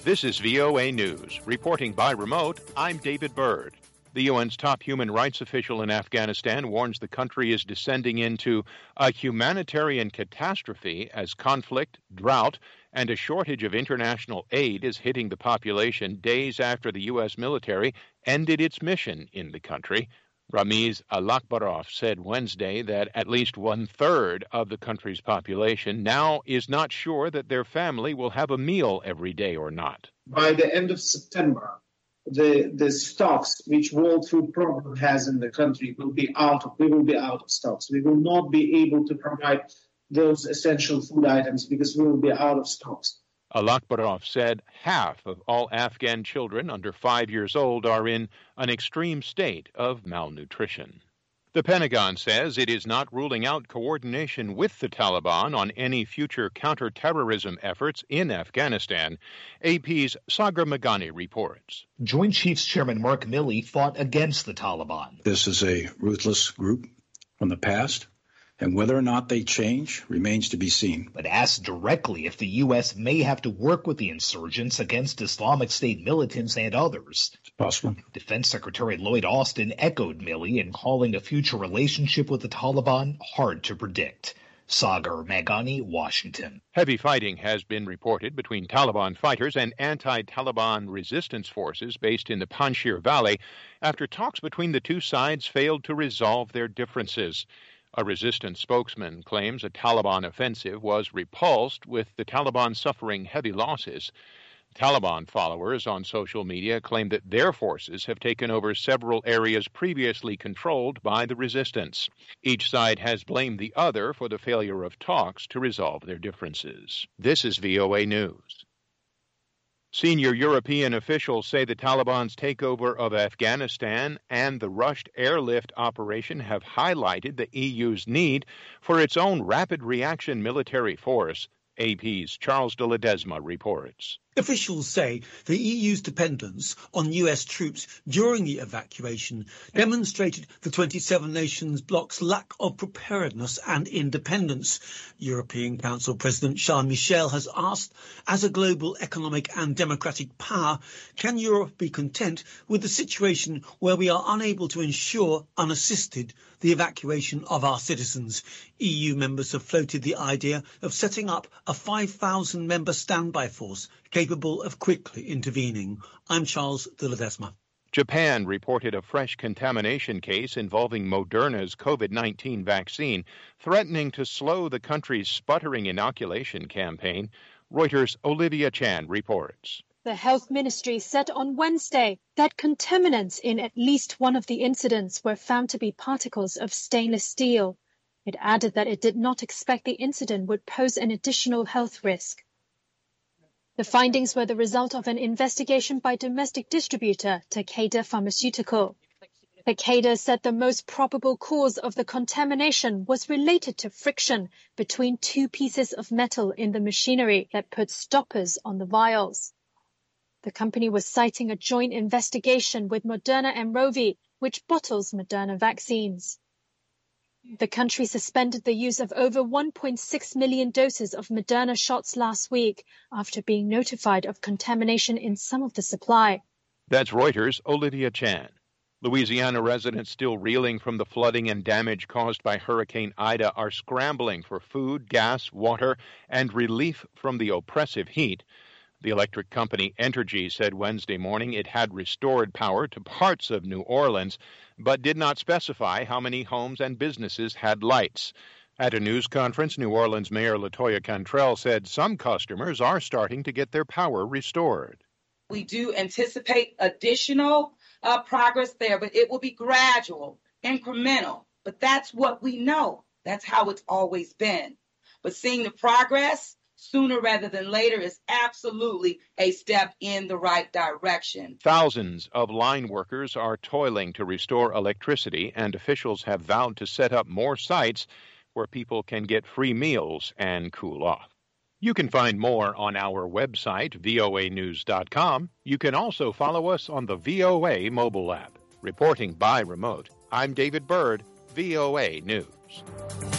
This is VOA News. Reporting by remote, I'm David Byrd. The UN's top human rights official in Afghanistan warns the country is descending into a humanitarian catastrophe as conflict, drought, and a shortage of international aid is hitting the population days after the U.S. military ended its mission in the country. Ramiz Alakbarov said Wednesday that at least one-third of the country's population now is not sure that their family will have a meal every day or not. By the end of September, the stocks which World Food Program has in the country we will be out of stocks. We will not be able to provide those essential food items because we will be out of stocks. Alakbarov said half of all Afghan children under 5 years old are in an extreme state of malnutrition. The Pentagon says it is not ruling out coordination with the Taliban on any future counterterrorism efforts in Afghanistan. AP's Sagar Meghani reports. Joint Chiefs Chairman Mark Milley fought against the Taliban. This is a ruthless group from the past, and whether or not they change remains to be seen. But asked directly if the U.S. may have to work with the insurgents against Islamic State militants and others. It's possible. Defense Secretary Lloyd Austin echoed Milley in calling a future relationship with the Taliban hard to predict. Sagar Meghani, Washington. Heavy fighting has been reported between Taliban fighters and anti-Taliban resistance forces based in the Panjshir Valley after talks between the two sides failed to resolve their differences. A resistance spokesman claims a Taliban offensive was repulsed, with the Taliban suffering heavy losses. Taliban followers on social media claim that their forces have taken over several areas previously controlled by the resistance. Each side has blamed the other for the failure of talks to resolve their differences. This is VOA News. Senior European officials say the Taliban's takeover of Afghanistan and the rushed airlift operation have highlighted the EU's need for its own rapid reaction military force. AP's Charles de Ledesma reports. Officials say the EU's dependence on US troops during the evacuation demonstrated the 27 nations bloc's lack of preparedness and independence. European Council President Charles Michel has asked, as a global economic and democratic power, can Europe be content with a situation where we are unable to ensure, unassisted, the evacuation of our citizens? EU members have floated the idea of setting up a 5,000-member standby force capable of quickly intervening. I'm Charles de Ledesma. Japan reported a fresh contamination case involving Moderna's COVID-19 vaccine, threatening to slow the country's sputtering inoculation campaign. Reuters' Olivia Chan reports. The health ministry said on Wednesday that contaminants in at least one of the incidents were found to be particles of stainless steel. It added that it did not expect the incident would pose an additional health risk. The findings were the result of an investigation by domestic distributor Takeda Pharmaceutical. Takeda said the most probable cause of the contamination was related to friction between two pieces of metal in the machinery that put stoppers on the vials. The company was citing a joint investigation with Moderna and Rovi, which bottles Moderna vaccines. The country suspended the use of over 1.6 million doses of Moderna shots last week after being notified of contamination in some of the supply. That's Reuters' Olivia Chan. Louisiana residents still reeling from the flooding and damage caused by Hurricane Ida are scrambling for food, gas, water, and relief from the oppressive heat. The electric company Entergy said Wednesday morning it had restored power to parts of New Orleans, but did not specify how many homes and businesses had lights. At a news conference, New Orleans Mayor LaToya Cantrell said some customers are starting to get their power restored. We do anticipate additional progress there, but it will be gradual, incremental. But that's what we know. That's how it's always been. But seeing the progress sooner rather than later is absolutely a step in the right direction. Thousands of line workers are toiling to restore electricity, and officials have vowed to set up more sites where people can get free meals and cool off. You can find more on our website, voanews.com. You can also follow us on the VOA mobile app. Reporting by remote, I'm David Byrd, VOA News.